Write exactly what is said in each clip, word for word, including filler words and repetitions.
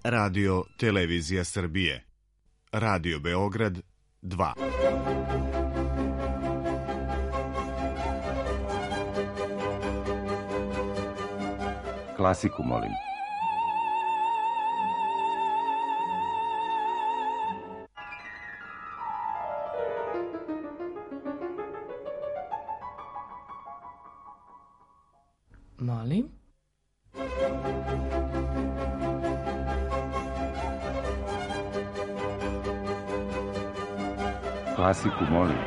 Radio Televizija Srbije, Radio Beograd dva. Klasiku molim. Molim? Klasiku molim.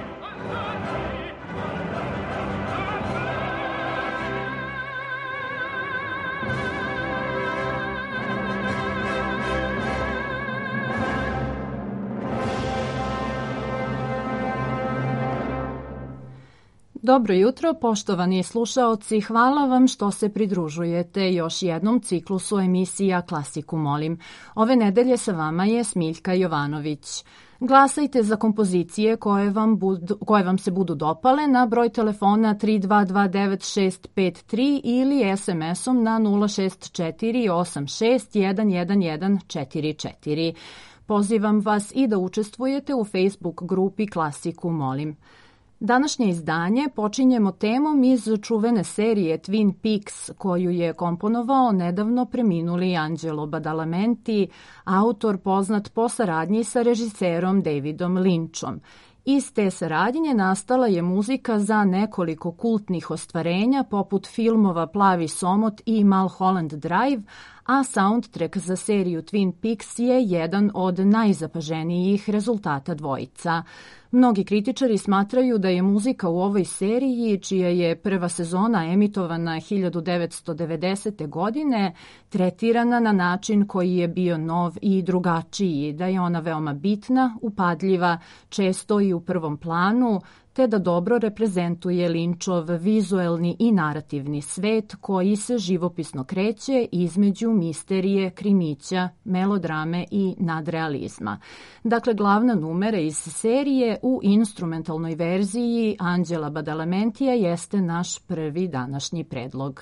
Dobro jutro, poštovani slušaoci, hvala vam što se pridružujete još jednom ciklusu emisija Klasiku molim. Ove nedelje sa vama je Smiljka Jovanović. Glasajte za kompozicije koje vam, budu, koje vam se budu dopale na broj telefona tri dva dva devet šest pet tri ili es em esom na nula šest četiri osam šest jedan jedan jedan četiri četiri. Pozivam vas i da učestvujete u Facebook grupi Klasiku molim. Današnje izdanje počinjemo temom iz čuvene serije Twin Peaks koju je komponovao nedavno preminuli Angelo Badalamenti, autor poznat po saradnji sa režiserom Davidom Lynchom. Iz te saradnje nastala je muzika za nekoliko kultnih ostvarenja poput filmova Plavi somot i Mulholland Drive, a soundtrack za seriju Twin Peaks je jedan od najzapaženijih rezultata dvojica. Mnogi kritičari smatraju da je muzika u ovoj seriji, čija je prva sezona emitovana hiljadu devetsto devedesete. godine, tretirana na način koji je bio nov i drugačiji, da je ona veoma bitna, upadljiva, često i u prvom planu, te da dobro reprezentuje Lynchov vizuelni i narativni svet koji se živopisno kreće između misterije, krimića, melodrame i nadrealizma. Dakle, glavna numera iz serije u instrumentalnoj verziji Angela Badalamentija jeste naš prvi današnji predlog.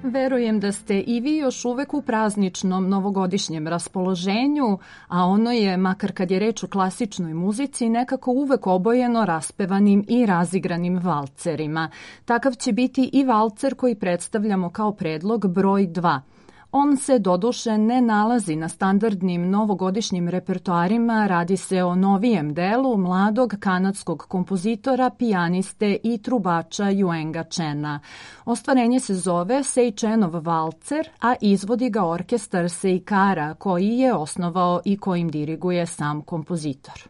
Verujem da ste i vi još uvek u prazničnom novogodišnjem raspoloženju, a ono je, makar kad je reč o klasičnoj muzici, nekako uvek obojeno raspevanim i razigranim valcerima. Takav će biti i valcer koji predstavljamo kao predlog broj dva. On se doduše ne nalazi na standardnim novogodišnjim repertoarima, radi se o novijem delu mladog kanadskog kompozitora, pijaniste i trubača Yuenga Chena. Ostvarenje se zove Sei Chenov valcer, a izvodi ga orkestar Seikara, koji je osnovao i kojim diriguje sam kompozitor.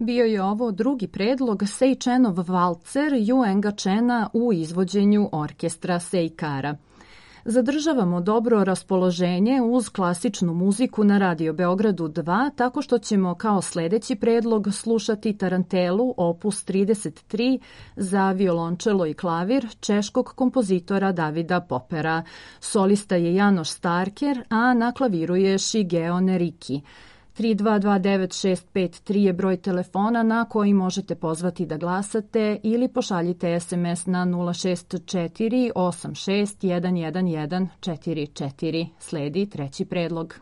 Bio je ovo drugi predlog Sejčenov valcer Juenga Čena u izvođenju orkestra Sejkara. Zadržavamo dobro raspoloženje uz klasičnu muziku na Radio Beogradu dva tako što ćemo kao sledeći predlog slušati tarantelu opus trideset tri za violončelo i klavir češkog kompozitora Davida Popera. Solista je Janoš Starker, a na klaviru je Shigeo Neriki. tri dva dva devet šest pet tri je broj telefona na koji možete pozvati da glasate ili pošaljite es em es na nula šest četiri osam šest jedan jedan jedan četiri četiri. Sledi treći predlog.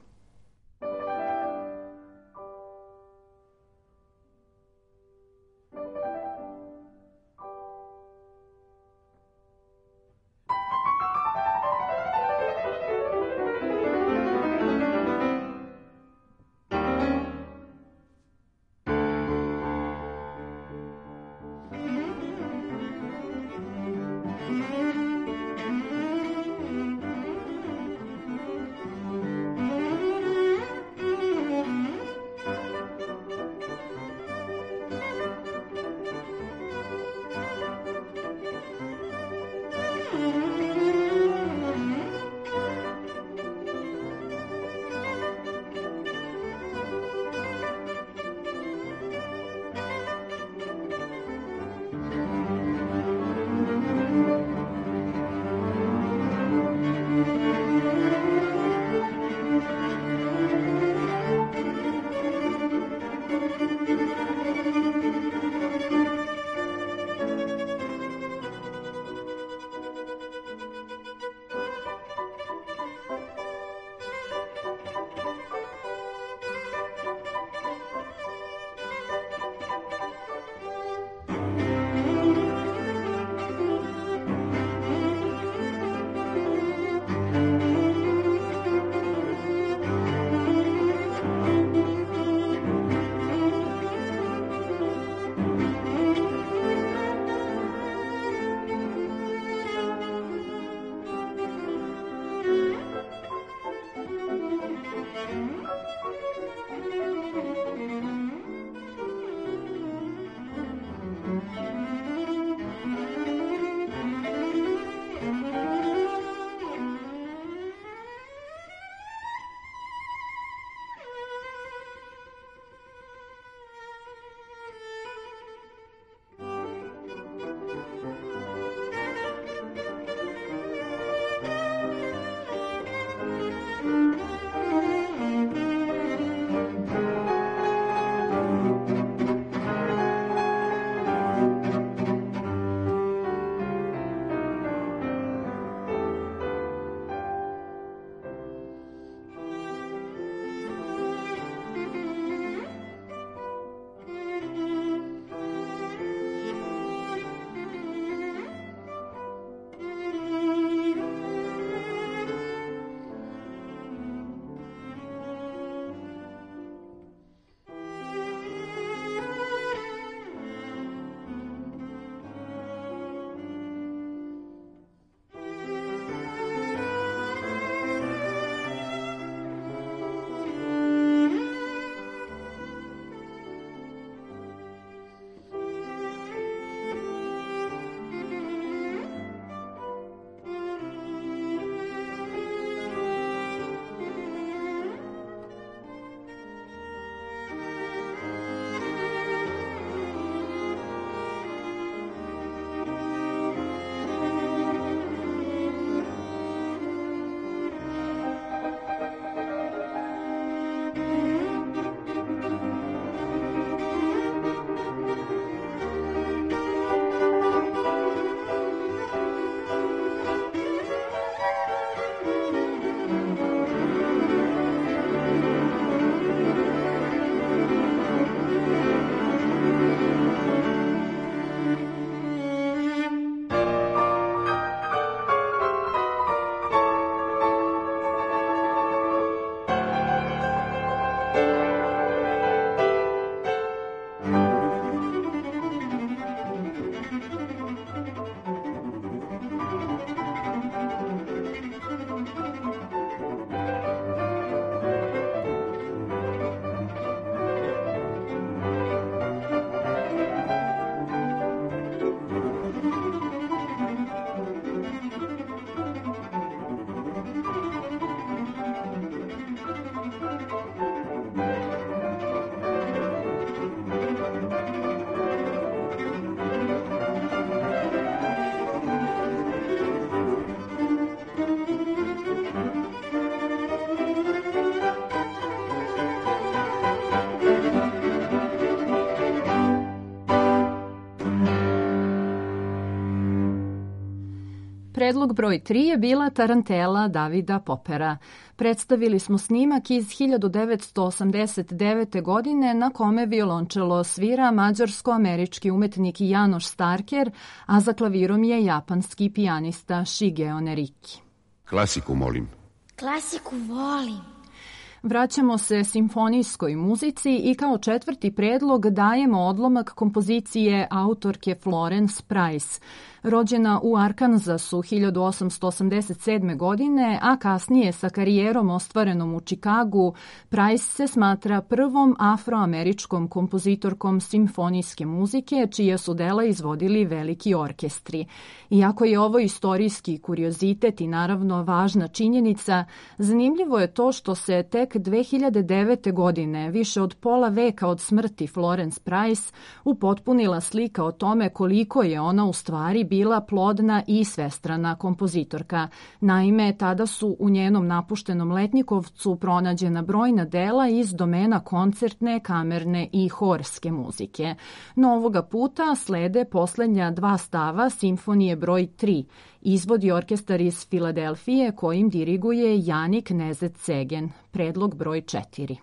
Predlog broj tri je bila Tarantela Davida Poppera. Predstavili smo snimak iz hiljadu devetsto osamdeset devete. godine na kome violončelo svira mađarsko-američki umetnik Janoš Starker, a za klavirom je japanski pijanista Shigeo Neriki. Klasiku molim. Klasiku volim. Vraćamo se simfonijskoj muzici i kao četvrti predlog dajemo odlomak kompozicije autorke Florence Price. Rođena u Arkansasu hiljadu osamsto osamdeset sedme. godine, a kasnije sa karijerom ostvarenom u Čikagu, Price se smatra prvom afroameričkom kompozitorkom simfonijske muzike, čije su dela izvodili veliki orkestri. Iako je ovo istorijski kuriozitet i naravno važna činjenica, zanimljivo je to što se tek dve hiljade devete. godine, više od pola veka od smrti Florence Price, upotpunila slika o tome koliko je ona u stvari bila plodna i svestrana kompozitorka. Naime, tada su u njenom napuštenom Letnjikovcu pronađena brojna dela iz domena koncertne, kamerne i horske muzike. No ovoga puta slede poslednja dva stava simfonije broj tri. Izvodi orkestar iz Filadelfije kojim diriguje Janik Nezet-Cegen. Predlog broj četiri.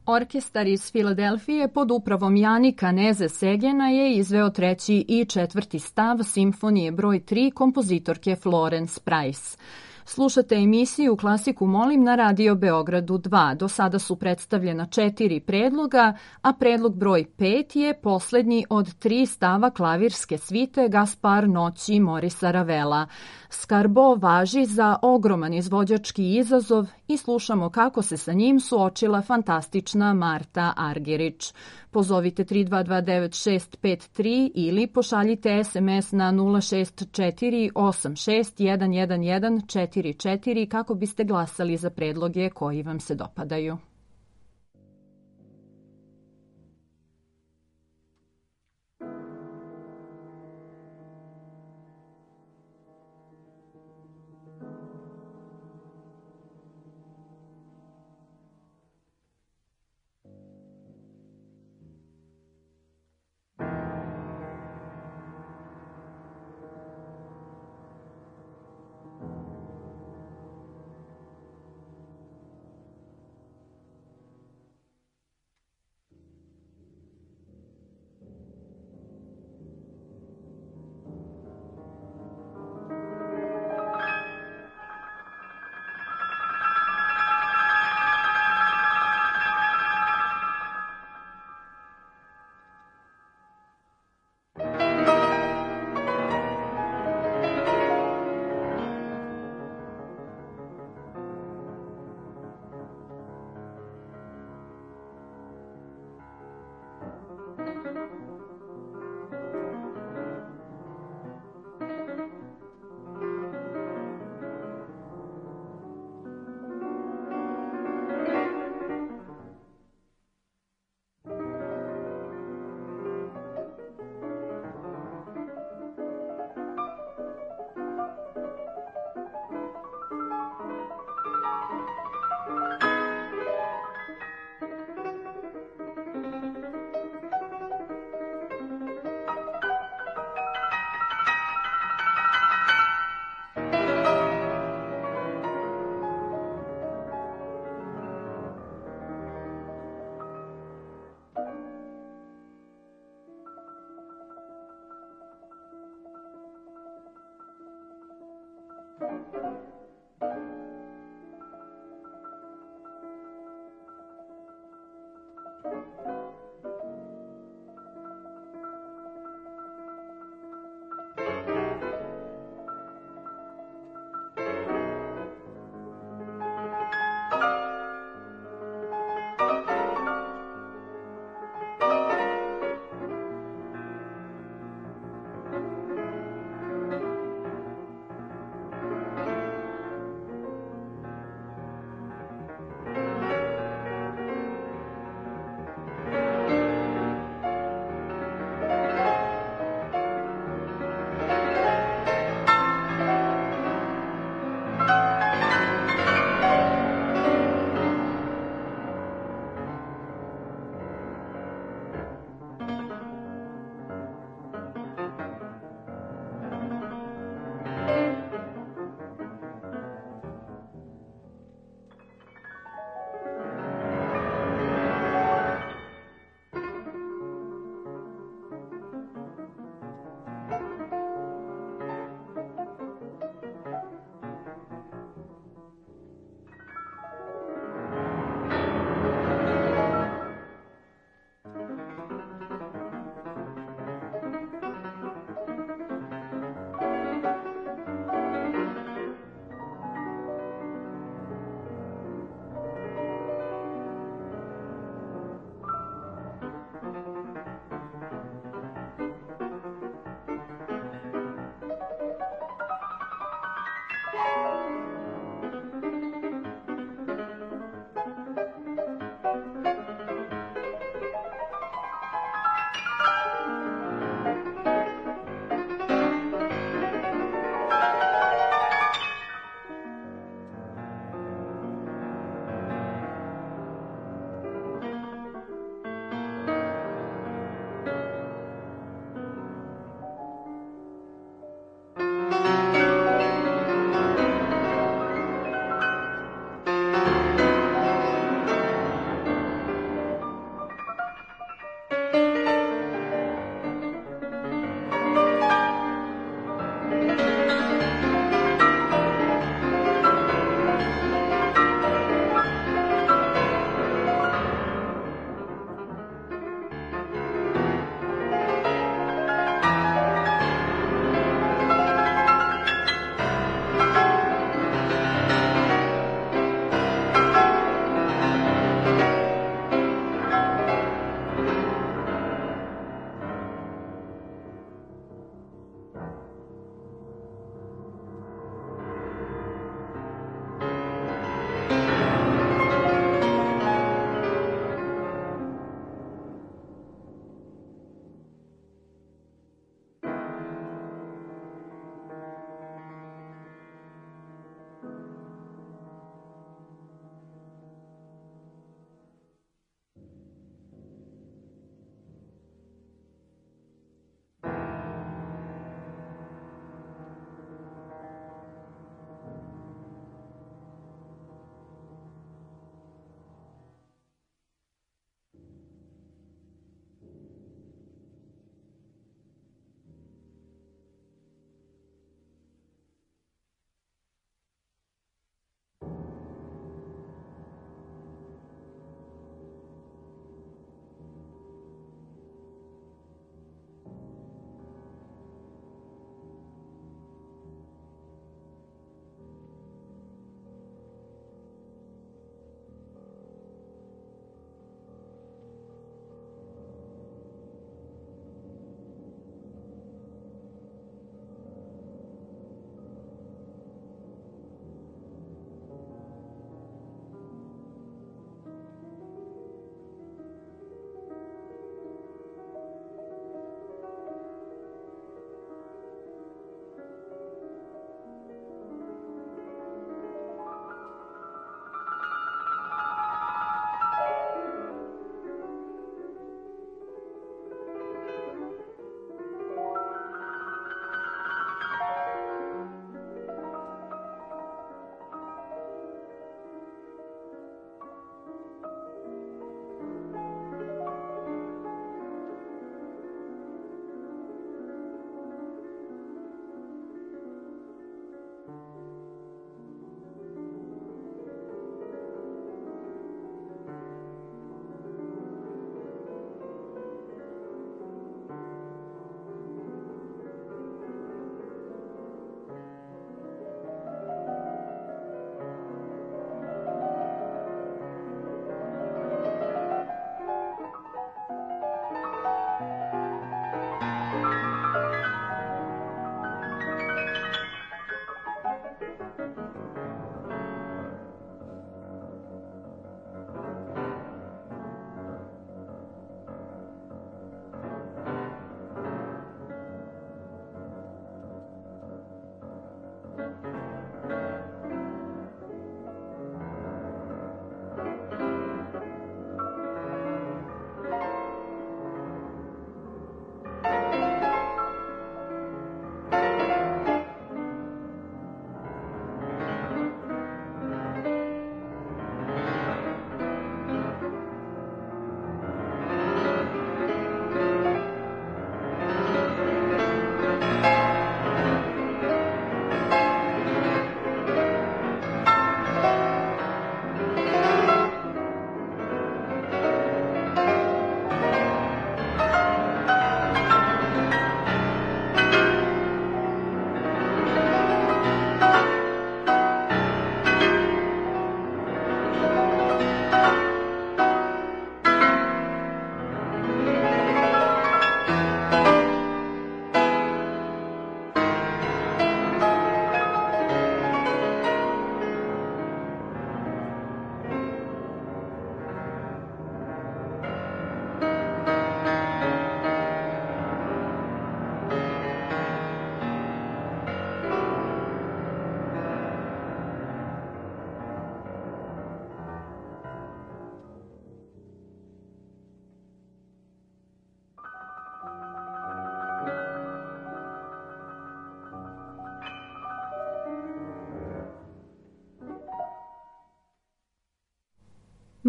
Orkestar iz Filadelfije pod upravom Janika Neze-Segena je izveo treći i četvrti stav simfonije broj tri kompozitorke Florence Price. Slušate emisiju Klasiku molim na Radio Beogradu dva. Do sada su predstavljena četiri predloga, a predlog broj pet je poslednji od tri stava klavirske svite Gaspar noći Morisa Ravela. Skarbo važi za ogroman izvođački izazov i slušamo kako se sa njim suočila fantastična Marta Argerich. Pozovite tri dva dva devet šest pet tri ili pošaljite es em es na nula šest četiri osam šest jedan jedan jedan četiri četiri kako biste glasali za predloge koji vam se dopadaju.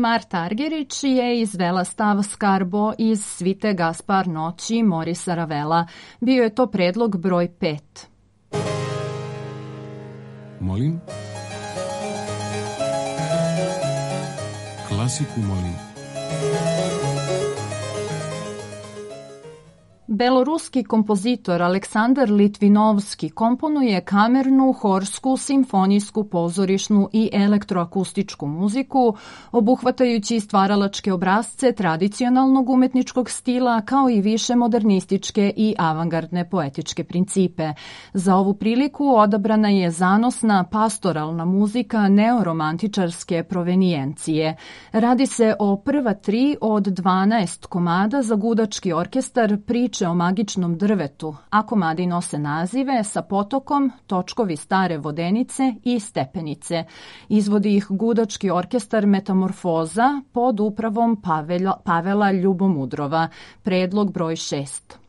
Marta Argerich je izvela stav Skarbo iz svite Gaspar noći Morisa Ravela. Bio je to predlog broj pet. Molim? Klasiku molim. Beloruski kompozitor Aleksandar Litvinovski komponuje kamernu, horsku, simfonijsku, pozorišnu i elektroakustičku muziku, obuhvatajući stvaralačke obrazce tradicionalnog umetničkog stila kao i više modernističke i avangardne poetičke principe. Za ovu priliku odabrana je zanosna pastoralna muzika neoromantičarske provenijencije. Radi se o prva tri od dvanaest komada za gudački orkestar priče o magičnom drvetu, a komadi nose nazive Sa potokom, Točkovi stare vodenice i Stepenice. Izvodi ih gudački orkestar Metamorfoza pod upravom Pavela, Pavela Ljubomudrova. Predlog broj šest.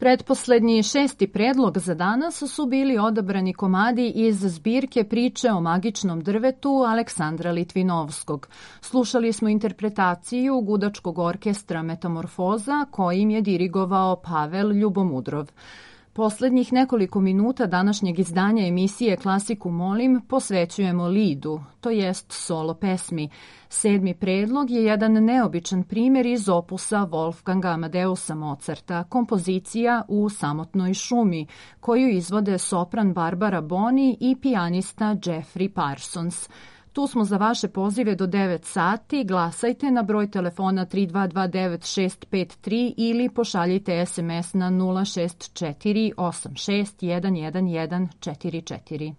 Pretposlednji šesti predlog za danas su bili odabrani komadi iz zbirke Priče o magičnom drvetu Aleksandra Litvinovskog. Slušali smo interpretaciju gudačkog orkestra Metamorfoza kojim je dirigovao Pavel Ljubomudrov. Poslednjih nekoliko minuta današnjeg izdanja emisije Klasiku molim posvećujemo lidu, to jest solo pesmi. Sedmi predlog je jedan neobičan primjer iz opusa Wolfganga Amadeusa Mozarta, kompozicija U samotnoj šumi, koju izvode sopran Barbara Boni i pijanista Jeffrey Parsons. Tu smo za vaše pozive do devet sati, glasajte na broj telefona tri dva dva devet šest pet tri ili pošaljite es em es na nula šest četiri osam šest jedan jedan jedan četiri četiri.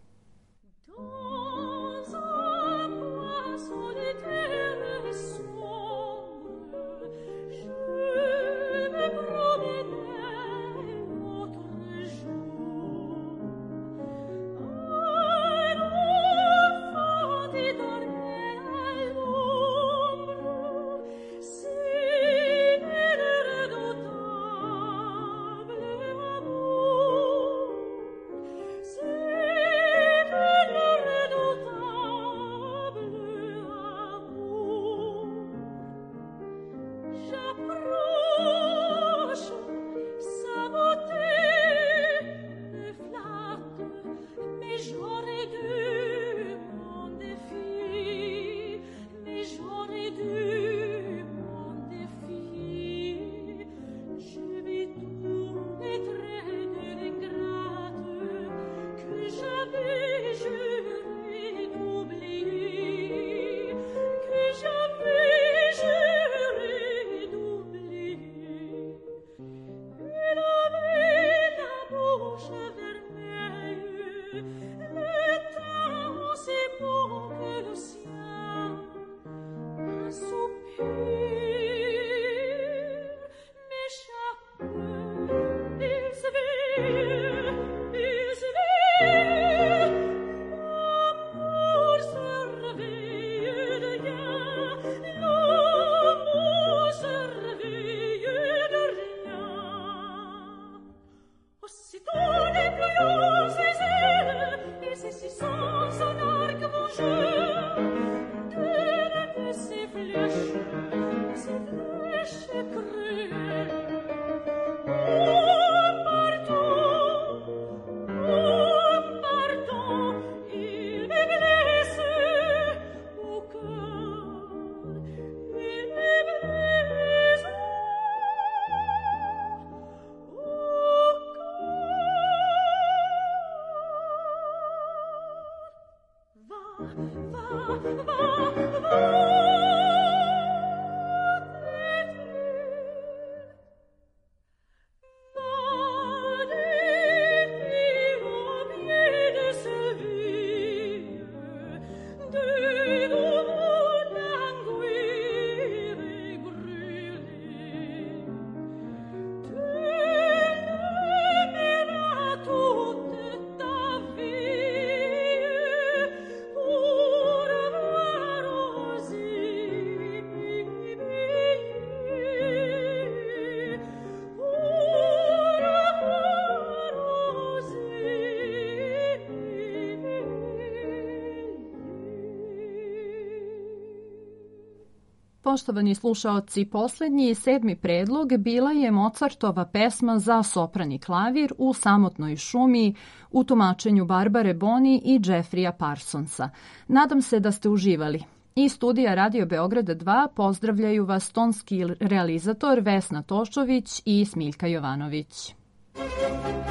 Poštovani slušaoci, posljednji sedmi predlog bila je Mozartova pesma za sopran i klavir U samotnoj šumi u tumačenju Barbare Boni i Jeffreya Parsonsa. Nadam se da ste uživali. Iz studija Radio Beograda dva pozdravljaju vas tonski realizator Vesna Tošović i Smiljka Jovanović.